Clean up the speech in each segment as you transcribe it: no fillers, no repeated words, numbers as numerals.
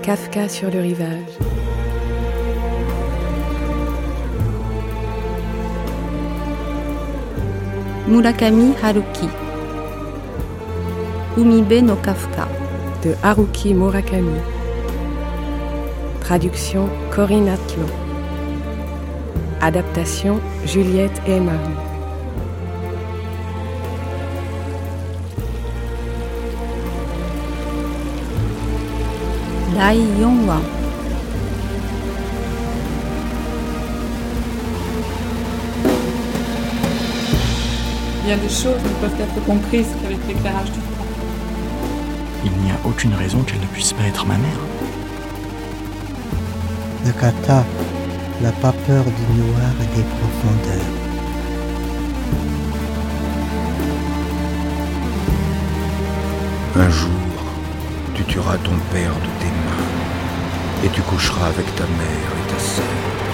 Kafka sur le rivage. Murakami Haruki. Umibe no Kafka de Haruki Murakami. Traduction Corinne Atlon. Adaptation Juliette Eman. Dai Yonwa. Bien des choses ne peuvent être comprises qu'avec l'éclairage du temps. Il n'y a aucune raison qu'elle ne puisse pas être ma mère. Nakata n'a pas peur du noir et des profondeurs. Un jour, tu tueras ton père de tes mains et tu coucheras avec ta mère et ta sœur.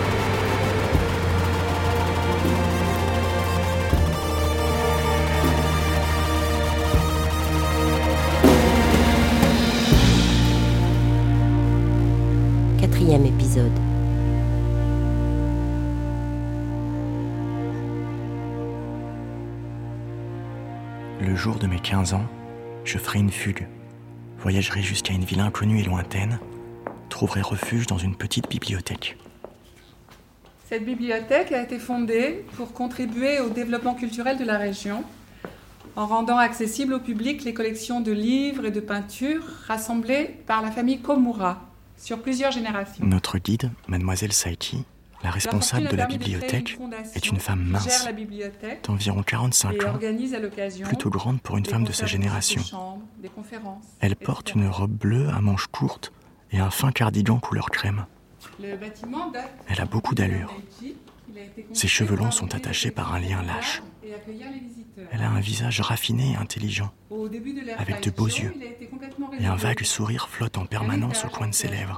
Quatrième épisode. Le jour de mes 15 ans, je ferai une fugue, voyagerai jusqu'à une ville inconnue et lointaine, trouverai refuge dans une petite bibliothèque. Cette bibliothèque a été fondée pour contribuer au développement culturel de la région, en rendant accessibles au public les collections de livres et de peintures rassemblées par la famille Komura sur plusieurs générations. Notre guide, Mademoiselle Saiki, la responsable de la bibliothèque, est une femme mince, d'environ 45 ans, plutôt grande pour une femme de sa génération. Elle porte une robe bleue à manches courtes et un fin cardigan couleur crème. Elle a beaucoup d'allure. Ses cheveux longs sont attachés par un lien lâche. Elle a un visage raffiné et intelligent, avec de beaux yeux, et un vague sourire flotte en permanence au coin de ses lèvres.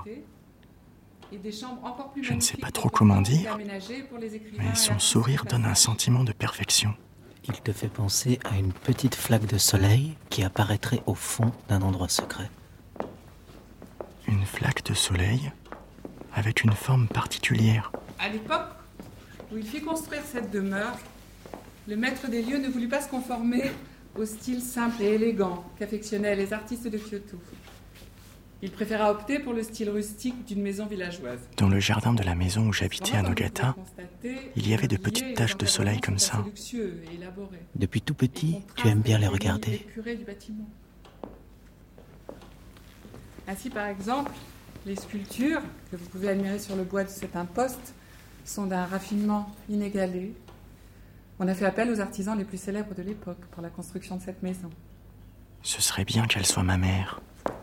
Je ne sais pas trop comment dire, mais son sourire donne un sentiment de perfection. Il te fait penser à une petite flaque de soleil qui apparaîtrait au fond d'un endroit secret. Une flaque de soleil avec une forme particulière. À l'époque où il fit construire cette demeure, le maître des lieux ne voulut pas se conformer au style simple et élégant qu'affectionnaient les artistes de Kyoto. Il préféra opter pour le style rustique d'une maison villageoise. Dans le jardin de la maison où j'habitais à Nogata, il y avait de petites taches de soleil comme ça. Depuis tout petit, tu aimes bien les regarder. Ainsi, par exemple, les sculptures que vous pouvez admirer sur le bois de cet imposte sont d'un raffinement inégalé. On a fait appel aux artisans les plus célèbres de l'époque pour la construction de cette maison. Ce serait bien qu'elle soit ma mère.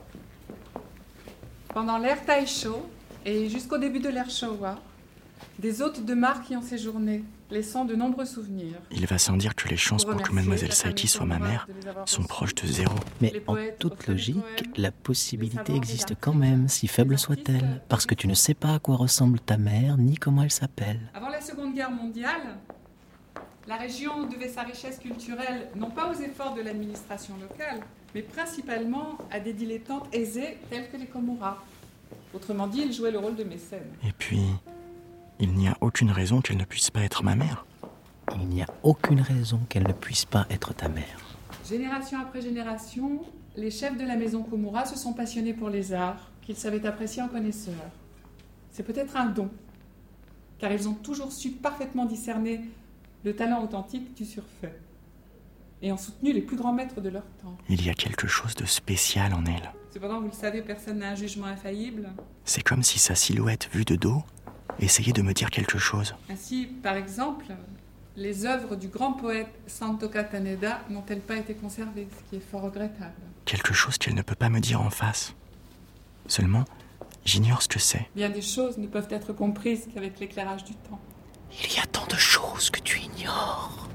Pendant l'ère Taisho et jusqu'au début de l'ère Showa, des hôtes de marque y ont séjourné, laissant de nombreux souvenirs. Il va sans dire que les chances pour que Mademoiselle Saiki soit ma mère sont proches de zéro. Mais en toute logique, la possibilité existe quand même, si faible soit-elle, parce que tu ne sais pas à quoi ressemble ta mère, ni comment elle s'appelle. Avant la Seconde Guerre mondiale, la région devait sa richesse culturelle non pas aux efforts de l'administration locale, mais principalement à des dilettantes aisés tels que les Komura. Autrement dit, ils jouaient le rôle de mécènes. Et puis, il n'y a aucune raison qu'elle ne puisse pas être ma mère. Il n'y a aucune raison qu'elle ne puisse pas être ta mère. Génération après génération, les chefs de la maison Komura se sont passionnés pour les arts, qu'ils savaient apprécier en connaisseurs. C'est peut-être un don, car ils ont toujours su parfaitement discerner le talent authentique du surfait, et ont soutenu les plus grands maîtres de leur temps. Il y a quelque chose de spécial en elle. Cependant, vous le savez, personne n'a un jugement infaillible. C'est comme si sa silhouette vue de dos essayait de me dire quelque chose. Ainsi, par exemple, les œuvres du grand poète Santoka Taneda n'ont-elles pas été conservées, ce qui est fort regrettable. Quelque chose qu'elle ne peut pas me dire en face. Seulement, j'ignore ce que c'est. Bien des choses ne peuvent être comprises qu'avec l'éclairage du temps. Il y a tant de choses que tu ignores.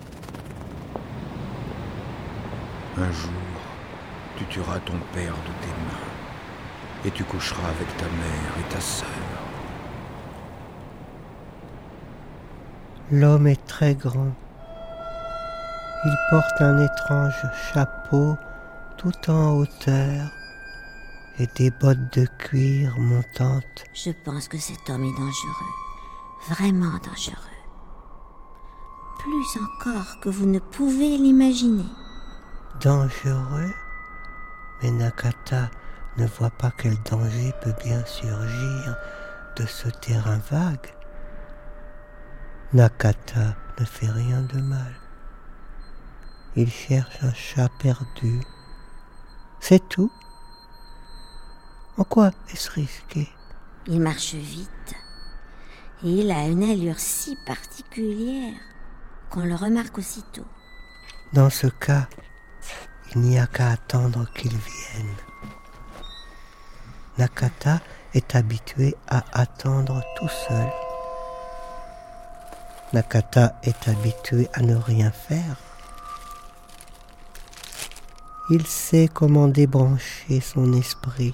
Un jour, tu tueras ton père de tes mains et tu coucheras avec ta mère et ta sœur. L'homme est très grand. Il porte un étrange chapeau tout en hauteur et des bottes de cuir montantes. Je pense que cet homme est dangereux, vraiment dangereux. Plus encore que vous ne pouvez l'imaginer. Dangereux? Mais Nakata ne voit pas quel danger peut bien surgir de ce terrain vague. Nakata ne fait rien de mal. Il cherche un chat perdu. C'est tout. En quoi est-ce risqué? Il marche vite. Et il a une allure si particulière qu'on le remarque aussitôt. Dans ce cas, il n'y a qu'à attendre qu'il vienne. Nakata est habitué à attendre tout seul. Nakata est habitué à ne rien faire. Il sait comment débrancher son esprit.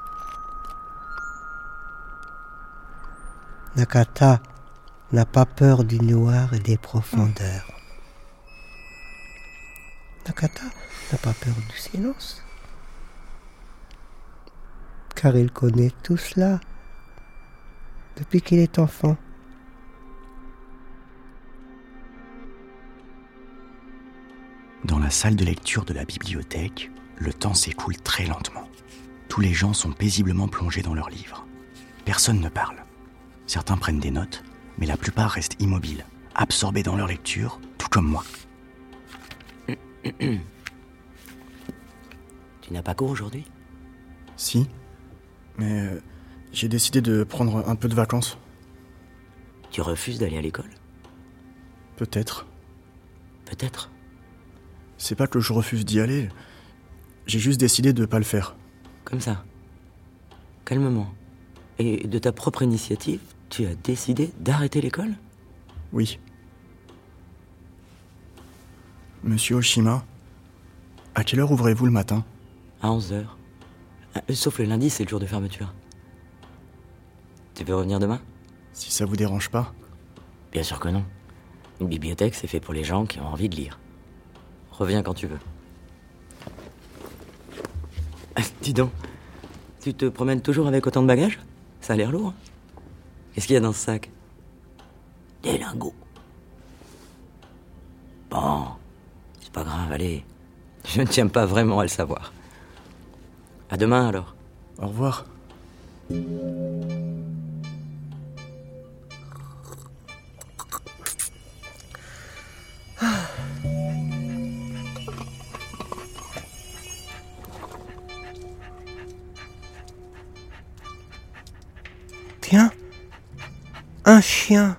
Nakata n'a pas peur du noir et des profondeurs. Nakata n'a pas peur du silence, car il connaît tout cela depuis qu'il est enfant. Dans la salle de lecture de la bibliothèque, le temps s'écoule très lentement. Tous les gens sont paisiblement plongés dans leurs livres. Personne ne parle. Certains prennent des notes, mais la plupart restent immobiles, absorbés dans leur lecture, tout comme moi. Tu n'as pas cours aujourd'hui ? Si, mais j'ai décidé de prendre un peu de vacances. Tu refuses d'aller à l'école ? Peut-être. Peut-être ? C'est pas que je refuse d'y aller, j'ai juste décidé de pas le faire. Comme ça, calmement. Et de ta propre initiative, tu as décidé d'arrêter l'école ? Oui. Monsieur Oshima, à quelle heure ouvrez-vous le matin ? À 11h. Sauf le lundi, c'est le jour de fermeture. Tu veux revenir demain ? Si ça vous dérange pas ? Bien sûr que non. Une bibliothèque, c'est fait pour les gens qui ont envie de lire. Reviens quand tu veux. Dis donc, tu te promènes toujours avec autant de bagages ? Ça a l'air lourd. Qu'est-ce qu'il y a dans ce sac ? Des lingots. Bon, c'est pas grave, allez. Je ne tiens pas vraiment à le savoir. À demain alors. Au revoir. Tiens, un chien.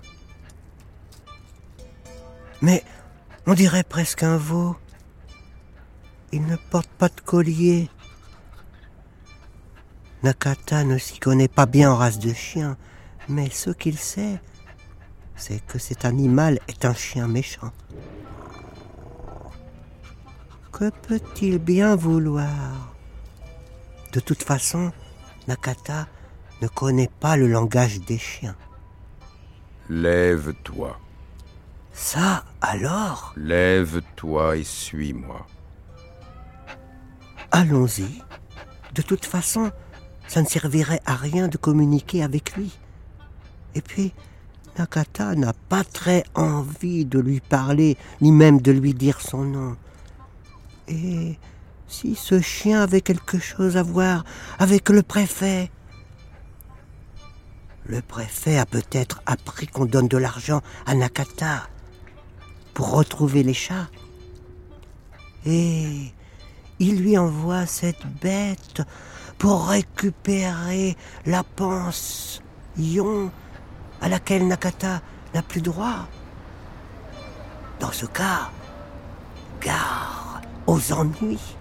Mais on dirait presque un veau. Il ne porte pas de collier. Nakata ne s'y connaît pas bien en race de chien, mais ce qu'il sait, c'est que cet animal est un chien méchant. Que peut-il bien vouloir ? De toute façon, Nakata ne connaît pas le langage des chiens. Lève-toi. Ça, alors ? Lève-toi et suis-moi. Allons-y. De toute façon, ça ne servirait à rien de communiquer avec lui. Et puis, Nakata n'a pas très envie de lui parler, ni même de lui dire son nom. Et si ce chien avait quelque chose à voir avec le préfet ? Le préfet a peut-être appris qu'on donne de l'argent à Nakata pour retrouver les chats. Et il lui envoie cette bête pour récupérer la pension à laquelle Nakata n'a plus droit. Dans ce cas, gare aux ennuis.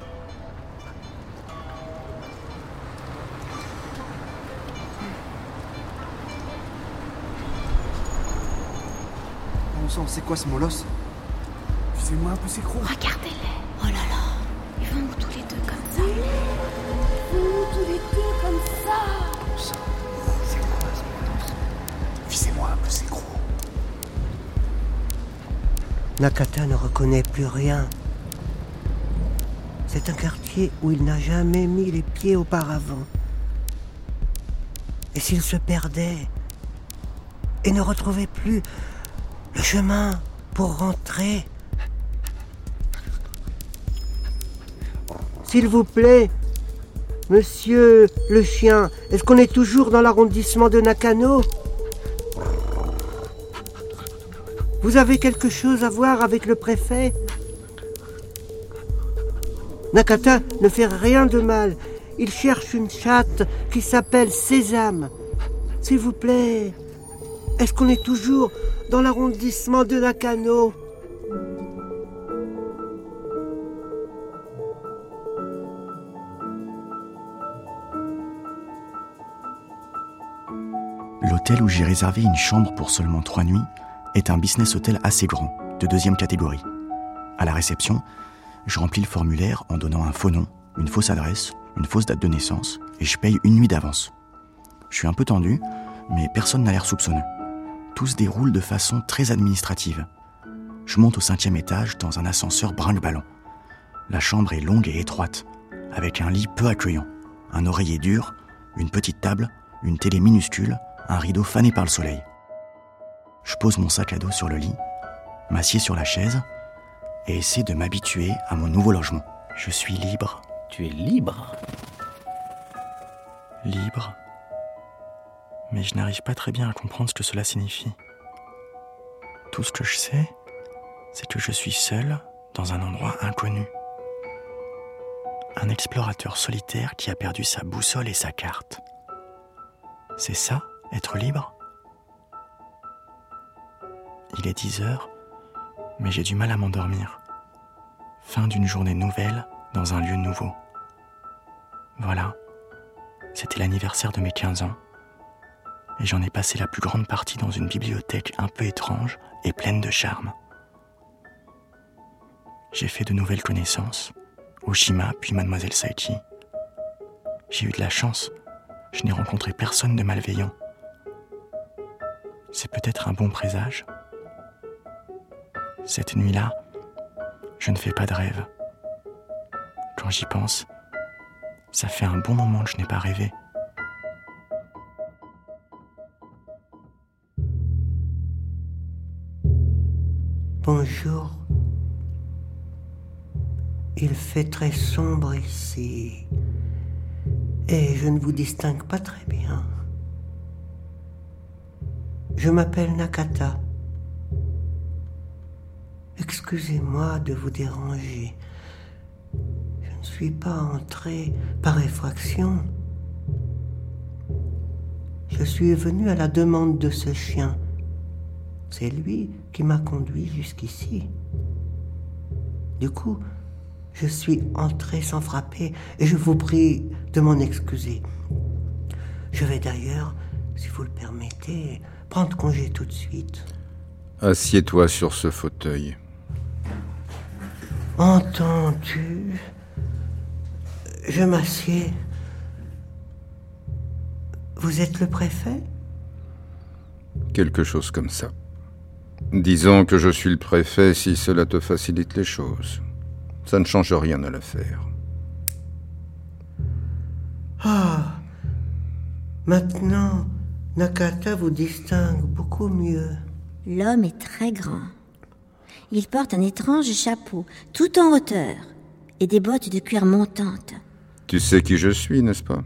Bon sang, c'est quoi ce molosse? Fais-moi un peu ces crocs. Regardez-les. Oh là là, ils vont tous les deux comme ça. Ils vont tous les deux comme ça. C'est quoi ce molosse? Fissez-moi un peu ces crocs. Nakata ne reconnaît plus rien. C'est un quartier où il n'a jamais mis les pieds auparavant. Et s'il se perdait et ne retrouvait plus le chemin pour rentrer? S'il vous plaît, monsieur le chien, est-ce qu'on est toujours dans l'arrondissement de Nakano? Vous avez quelque chose à voir avec le préfet? Nakata ne fait rien de mal. Il cherche une chatte qui s'appelle Sésame. S'il vous plaît, est-ce qu'on est toujours dans l'arrondissement de Nakano? L'hôtel où j'ai réservé une chambre pour seulement 3 nuits est un business hôtel assez grand, de 2e catégorie. À la réception, je remplis le formulaire en donnant un faux nom, une fausse adresse, une fausse date de naissance, et je paye 1 nuit d'avance. Je suis un peu tendu, mais personne n'a l'air soupçonneux. Tout se déroule de façon très administrative. Je monte au 5e étage dans un ascenseur brinque-ballon. La chambre est longue et étroite, avec un lit peu accueillant, un oreiller dur, une petite table, une télé minuscule, un rideau fané par le soleil. Je pose mon sac à dos sur le lit, m'assieds sur la chaise et essaie de m'habituer à mon nouveau logement. Je suis libre. Tu es libre? Libre. Mais je n'arrive pas très bien à comprendre ce que cela signifie. Tout ce que je sais, c'est que je suis seul dans un endroit inconnu. Un explorateur solitaire qui a perdu sa boussole et sa carte. C'est ça, être libre? Il est 10h, mais j'ai du mal à m'endormir. Fin d'une journée nouvelle dans un lieu nouveau. Voilà, c'était l'anniversaire de mes 15 ans. Et j'en ai passé la plus grande partie dans une bibliothèque un peu étrange et pleine de charme. J'ai fait de nouvelles connaissances, Oshima puis Mademoiselle Saichi. J'ai eu de la chance, je n'ai rencontré personne de malveillant. C'est peut-être un bon présage. Cette nuit-là, je ne fais pas de rêve. Quand j'y pense, ça fait un bon moment que je n'ai pas rêvé. Bonjour. Il fait très sombre ici. Et je ne vous distingue pas très bien. Je m'appelle Nakata. Excusez-moi de vous déranger. Je ne suis pas entré par effraction. Je suis venu à la demande de ce chien. C'est lui qui m'a conduit jusqu'ici. Du coup, je suis entré sans frapper et je vous prie de m'en excuser. Je vais d'ailleurs, si vous le permettez, prendre congé tout de suite. Assieds-toi sur ce fauteuil. Entends-tu? Je m'assieds. Vous êtes le préfet? Quelque chose comme ça. Disons que je suis le préfet si cela te facilite les choses. Ça ne change rien à l'affaire. Ah, maintenant, Nakata vous distingue beaucoup mieux. L'homme est très grand. Il porte un étrange chapeau, tout en hauteur, et des bottes de cuir montantes. Tu sais qui je suis, n'est-ce pas?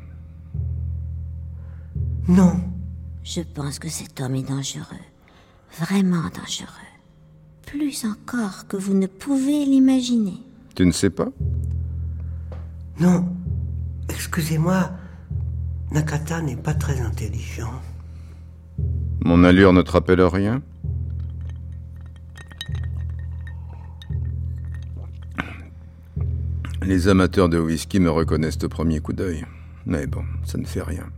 Non. Je pense que cet homme est dangereux. Vraiment dangereux. Plus encore que vous ne pouvez l'imaginer. Tu ne sais pas? Non. Excusez-moi, Nakata n'est pas très intelligent. Mon allure ne te rappelle rien? Les amateurs de whisky me reconnaissent au premier coup d'œil. Mais bon, ça ne fait rien.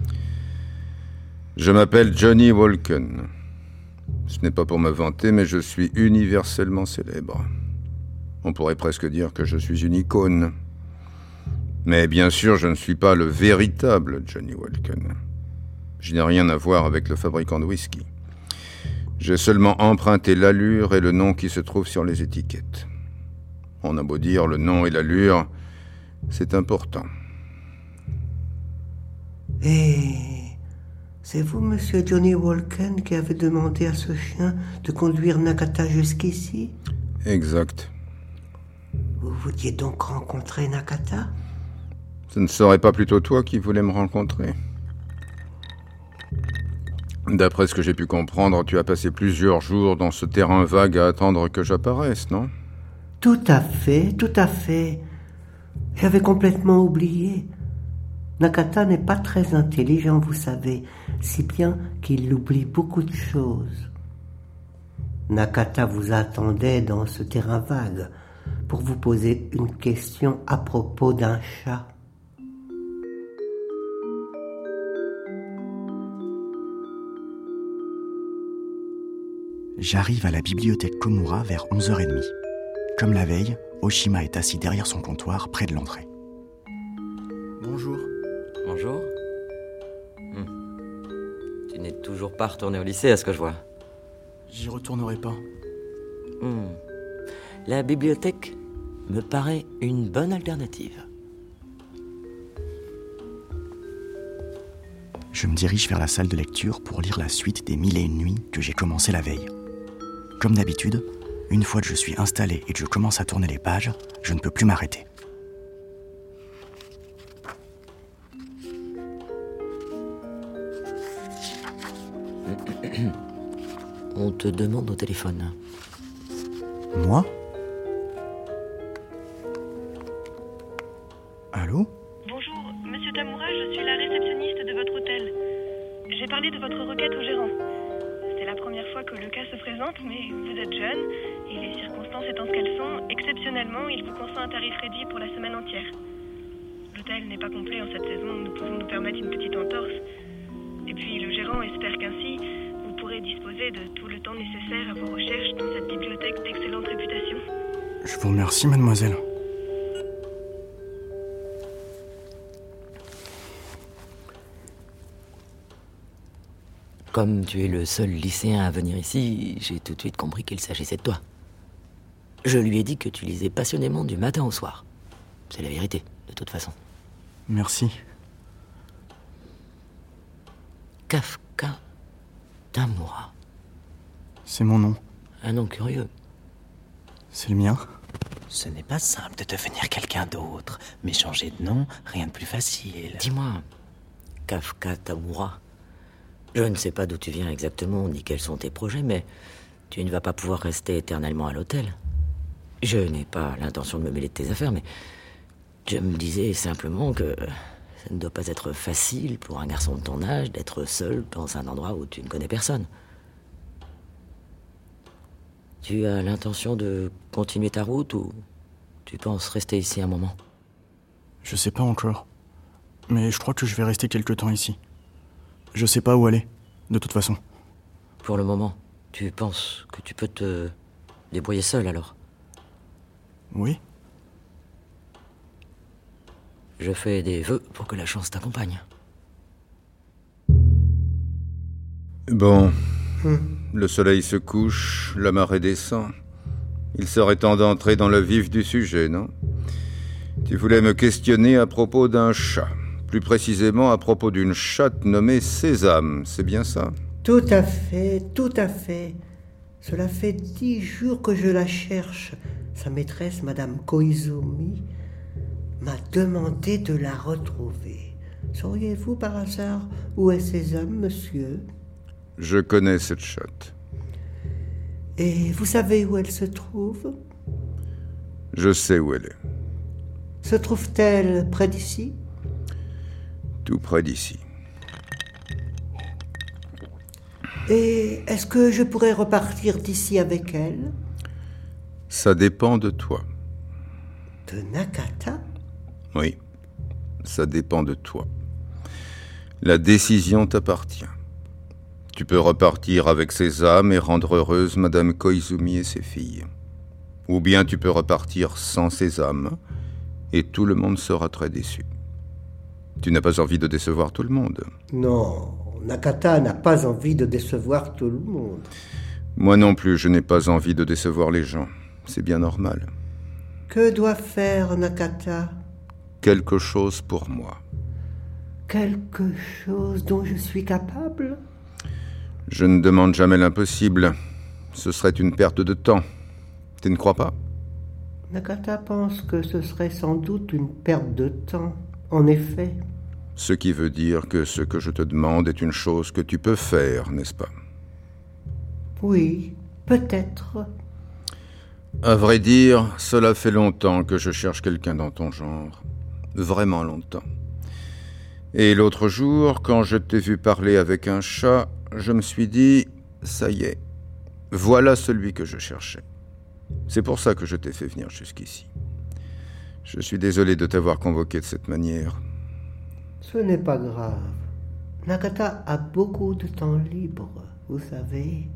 Je m'appelle Johnny Walken. Ce n'est pas pour me vanter, mais je suis universellement célèbre. On pourrait presque dire que je suis une icône. Mais bien sûr, je ne suis pas le véritable Johnny Walken. Je n'ai rien à voir avec le fabricant de whisky. J'ai seulement emprunté l'allure et le nom qui se trouvent sur les étiquettes. On a beau dire, le nom et l'allure, c'est important. Et C'est vous, monsieur Johnny Walken, qui avez demandé à ce chien de conduire Nakata jusqu'ici? Exact. Vous vouliez donc rencontrer Nakata? Ce ne serait pas plutôt toi qui voulais me rencontrer? D'après ce que j'ai pu comprendre, tu as passé plusieurs jours dans ce terrain vague à attendre que j'apparaisse, non? Tout à fait, tout à fait. J'avais complètement oublié. Nakata n'est pas très intelligent, vous savez, si bien qu'il oublie beaucoup de choses. Nakata vous attendait dans ce terrain vague pour vous poser une question à propos d'un chat. J'arrive à la bibliothèque Komura vers 11h30. Comme la veille, Oshima est assis derrière son comptoir, près de l'entrée. Bonjour. Bonjour. Tu n'es toujours pas retourné au lycée, à ce que je vois. J'y retournerai pas. La bibliothèque me paraît une bonne alternative. Je me dirige vers la salle de lecture pour lire la suite des 1001 nuits que j'ai commencé la veille. Comme d'habitude, une fois que je suis installé et que je commence à tourner les pages, je ne peux plus m'arrêter. On te demande au téléphone. Moi? Allô? Bonjour, monsieur Tamura, je suis la réceptionniste de votre hôtel. J'ai parlé de votre requête au gérant. C'est la première fois que le cas se présente, mais vous êtes jeune, et les circonstances étant ce qu'elles sont, exceptionnellement, il vous consent un tarif réduit pour la semaine entière. L'hôtel n'est pas complet en cette saison, nous pouvons nous permettre une petite entorse. Et puis le gérant espère qu'ainsi, vous pourrez disposer de tout le temps nécessaire à vos recherches dans cette bibliothèque d'excellente réputation. Je vous remercie, mademoiselle. Comme tu es le seul lycéen à venir ici, j'ai tout de suite compris qu'il s'agissait de toi. Je lui ai dit que tu lisais passionnément du matin au soir. C'est la vérité, de toute façon. Merci. Kafka Tamura. C'est mon nom. Un nom curieux. C'est le mien. Ce n'est pas simple de devenir quelqu'un d'autre, mais changer de nom, rien de plus facile. Dis-moi, Kafka Tamura, je ne sais pas d'où tu viens exactement, ni quels sont tes projets, mais tu ne vas pas pouvoir rester éternellement à l'hôtel. Je n'ai pas l'intention de me mêler de tes affaires, mais je me disais simplement que ça ne doit pas être facile pour un garçon de ton âge d'être seul dans un endroit où tu ne connais personne. Tu as l'intention de continuer ta route ou tu penses rester ici un moment? Je sais pas encore. Mais je crois que je vais rester quelque temps ici. Je sais pas où aller, de toute façon. Pour le moment, tu penses que tu peux te débrouiller seul alors? Oui. Je fais des vœux pour que la chance t'accompagne. Bon, le soleil se couche, la marée descend. Il serait temps d'entrer dans le vif du sujet, non? Tu voulais me questionner à propos d'un chat. Plus précisément à propos d'une chatte nommée Sésame, c'est bien ça? Tout à fait, tout à fait. Cela fait 10 jours que je la cherche. Sa maîtresse, Madame Koizumi, m'a demandé de la retrouver. Sauriez-vous par hasard où est Sésame, monsieur? Je connais cette chatte. Et vous savez où elle se trouve? Je sais où elle est. Se trouve-t-elle près d'ici? Tout près d'ici. Et est-ce que je pourrais repartir d'ici avec elle? Ça dépend de toi. De Nakata? Oui, ça dépend de toi. La décision t'appartient. Tu peux repartir avec Sésame et rendre heureuse Madame Koizumi et ses filles. Ou bien tu peux repartir sans Sésame et tout le monde sera très déçu. Tu n'as pas envie de décevoir tout le monde. Non, Nakata n'a pas envie de décevoir tout le monde. Moi non plus, je n'ai pas envie de décevoir les gens. C'est bien normal. Que doit faire Nakata? Quelque chose pour moi. quelque chose dont je suis capable? Je ne demande jamais l'impossible. Ce serait une perte de temps. Tu ne crois pas? Nagata pense que ce serait sans doute une perte de temps, en effet. Ce qui veut dire que ce que je te demande est une chose que tu peux faire, n'est-ce pas? Oui, peut-être. À vrai dire, cela fait longtemps que je cherche quelqu'un dans ton genre. Vraiment longtemps. Et l'autre jour, quand je t'ai vu parler avec un chat, je me suis dit, ça y est, voilà celui que je cherchais. C'est pour ça que je t'ai fait venir jusqu'ici. Je suis désolé de t'avoir convoqué de cette manière. Ce n'est pas grave. Nagata a beaucoup de temps libre, vous savez.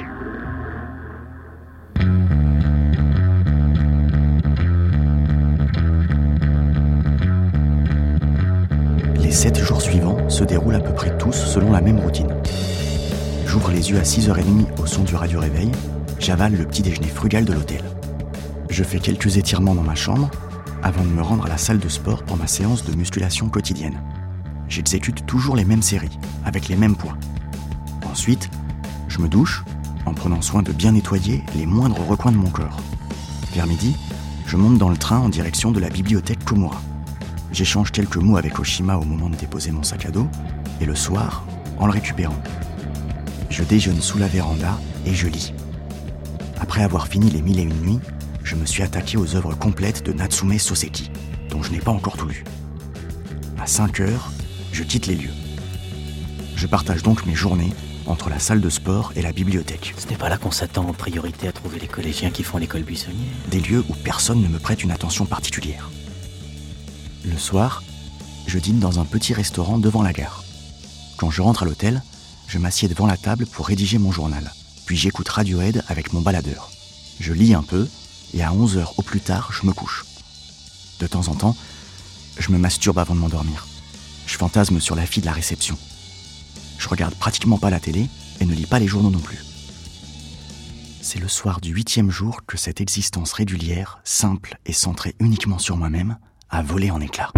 Les 7 jours suivants se déroulent à peu près tous selon la même routine. J'ouvre les yeux à 6h30 au son du radio-réveil, j'avale le petit déjeuner frugal de l'hôtel. Je fais quelques étirements dans ma chambre avant de me rendre à la salle de sport pour ma séance de musculation quotidienne. J'exécute toujours les mêmes séries, avec les mêmes poids. Ensuite, je me douche, en prenant soin de bien nettoyer les moindres recoins de mon corps. Vers midi, je monte dans le train en direction de la bibliothèque Komura. J'échange quelques mots avec Oshima au moment de déposer mon sac à dos, et le soir, en le récupérant. Je déjeune sous la véranda et je lis. Après avoir fini les 1001 nuits, je me suis attaqué aux œuvres complètes de Natsume Soseki, dont je n'ai pas encore tout lu. À 5h, je quitte les lieux. Je partage donc mes journées entre la salle de sport et la bibliothèque. Ce n'est pas là qu'on s'attend en priorité à trouver les collégiens qui font l'école buissonnière. Des lieux où personne ne me prête une attention particulière. Le soir, je dîne dans un petit restaurant devant la gare. Quand je rentre à l'hôtel, je m'assieds devant la table pour rédiger mon journal. Puis j'écoute Radiohead avec mon baladeur. Je lis un peu, et à 11h au plus tard, je me couche. De temps en temps, je me masturbe avant de m'endormir. Je fantasme sur la fille de la réception. Je regarde pratiquement pas la télé et ne lis pas les journaux non plus. C'est le soir du 8e jour que cette existence régulière, simple et centrée uniquement sur moi-même, a volé en éclats.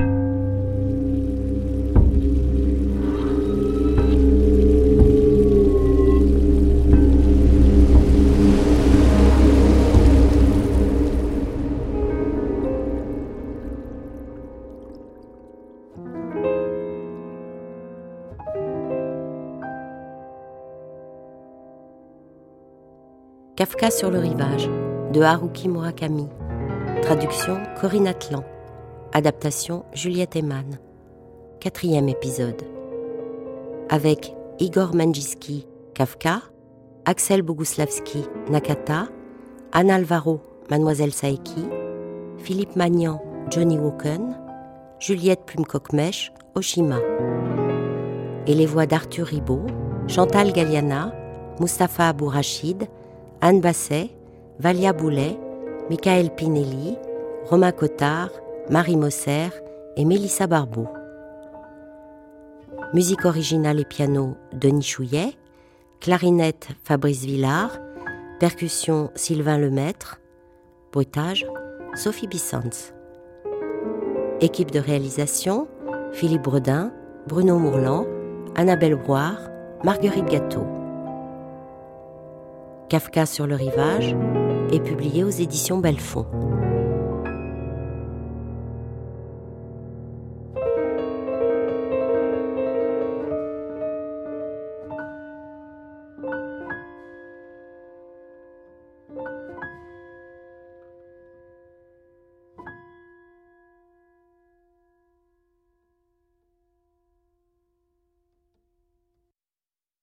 Kafka sur le rivage, de Haruki Murakami. Traduction Corinne Atlan. Adaptation Juliette Eman. 4e épisode. Avec Igor Menjinski, Kafka, Axel Boguslavski, Nakata, Anne Alvaro, Mademoiselle Saeki, Philippe Magnan, Johnny Woken, Juliette Plume-Coquemèche, Oshima. Et les voix d'Arthur Ribot, Chantal Galliana, Mustapha Abou Rachid, Anne Basset, Valia Boulet, Michael Pinelli, Romain Cottard, Marie Mosser et Mélissa Barbeau. Musique originale et piano, Denis Chouillet. Clarinette, Fabrice Villard. Percussion, Sylvain Lemaître. Bruitage, Sophie Bissens. Équipe de réalisation, Philippe Bredin, Bruno Mourlan, Annabelle Brouard, Marguerite Gâteau. Kafka sur le rivage est publié aux éditions Belfond.